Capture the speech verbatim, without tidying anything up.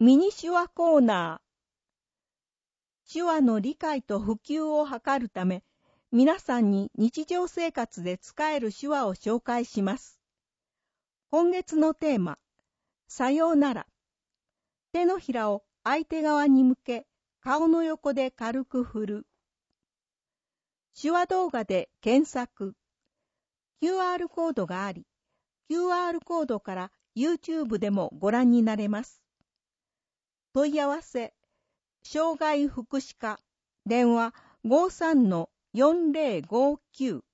ミニ手話コーナー。手話の理解と普及を図るため、皆さんに日常生活で使える手話を紹介します。今月のテーマ、さようなら。手のひらを相手側に向け、顔の横で軽く振る。手話動画で検索。キューアール コードがあり、キューアール コードから YouTube でもご覧になれます。問い合わせ、障害福祉課、電話 ごーさんのよんぜろごきゅう